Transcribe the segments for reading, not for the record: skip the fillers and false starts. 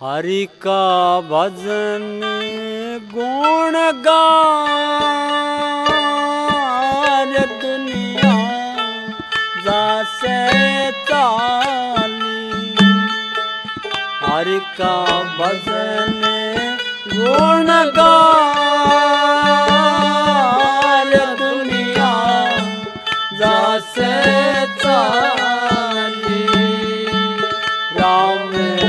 हरि का भजन गुण गार दुनिया जासे चाली। हरि का भजन गुण गार दुनिया जासे चाली। राम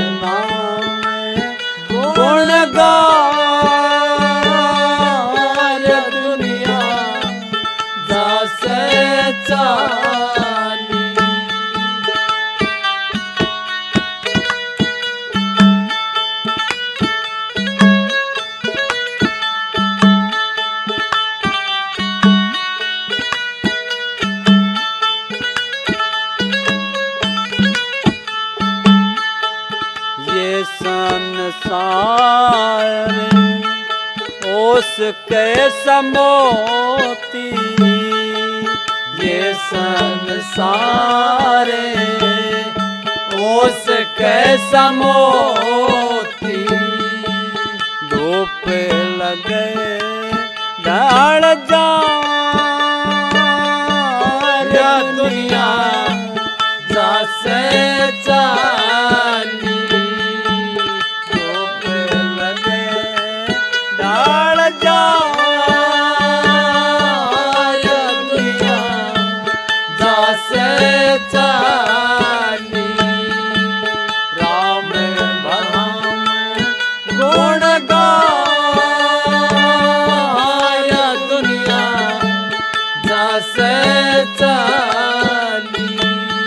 गुण गार दुनिया जासे चाली। ये संसार उसके समोती। ये संसार उसके समोती। धूप लगे ढल जा दुनिया जासे चाली। चाली राम भजन गुण गाय दुनिया जासे चाली।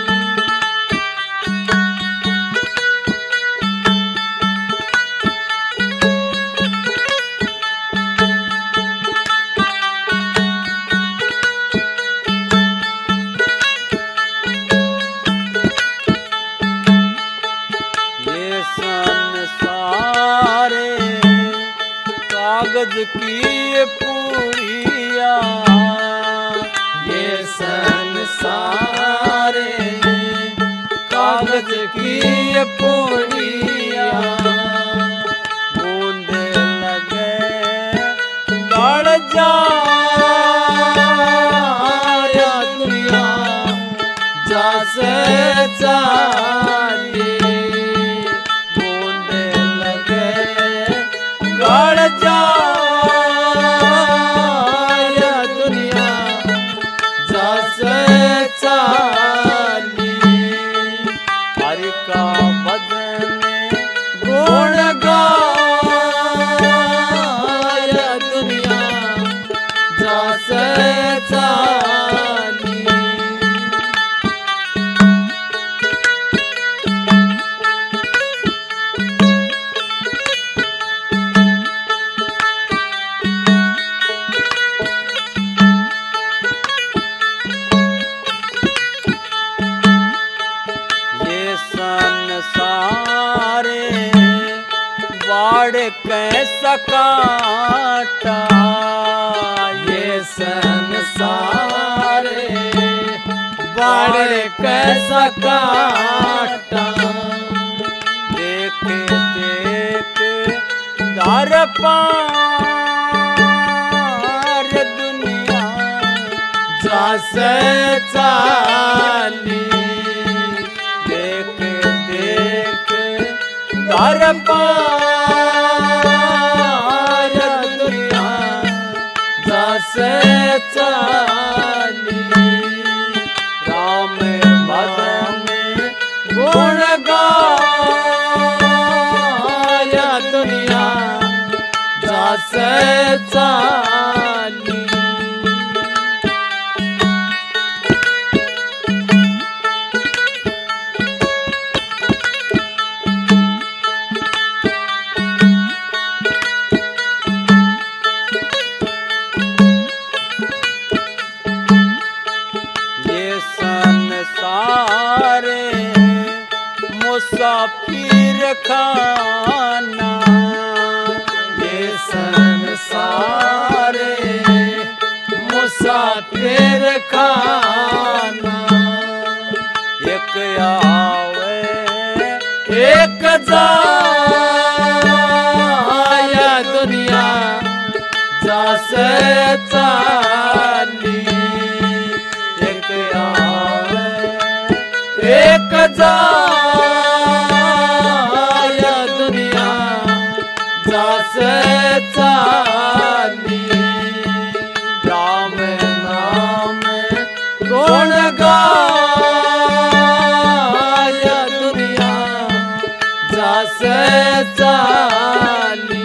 कागज की पूरिया। ये संसार कागज की पूरिया। बूंदे लगे गड़ जा दुनिया जासे चाली। बूंदे लगे गड़ जा दुनिया जासे चाली। हरि का भजन गुण गाय दुनिया जासे चाली। संसारे बाढ़ कैसा काटा। ये संसारे बाढ़ कैसा काटा। देख देख दर पार दुनिया जासे चाली। दर पार दुनिया जासे चाली। राम भजन गुण गाय दुनिया जासे चाली। मुसाफिर खाना। ये संसार मुसाफिर खाना। एक आवे एक जा चाली एक आवे एक जाय दुनिया जासे चाली राम नाम गुण गाय दुनिया जासे चाली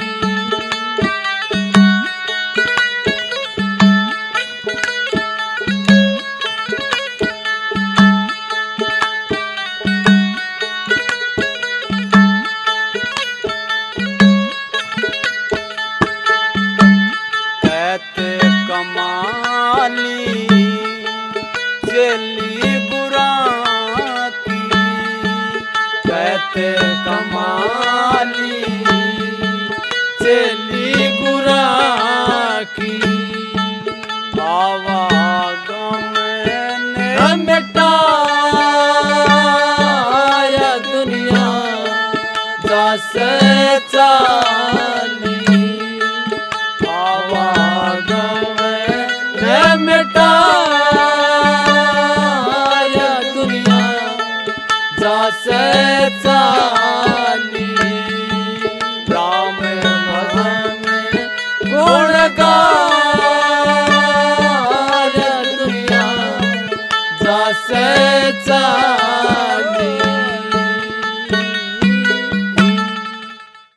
कमाली चली बुरा की कहते कमाली चली बुरा की आवागम ने मिटाया दुनिया जासे चाली मिटाया दुनिया जासे चाली राम भजन गुण गा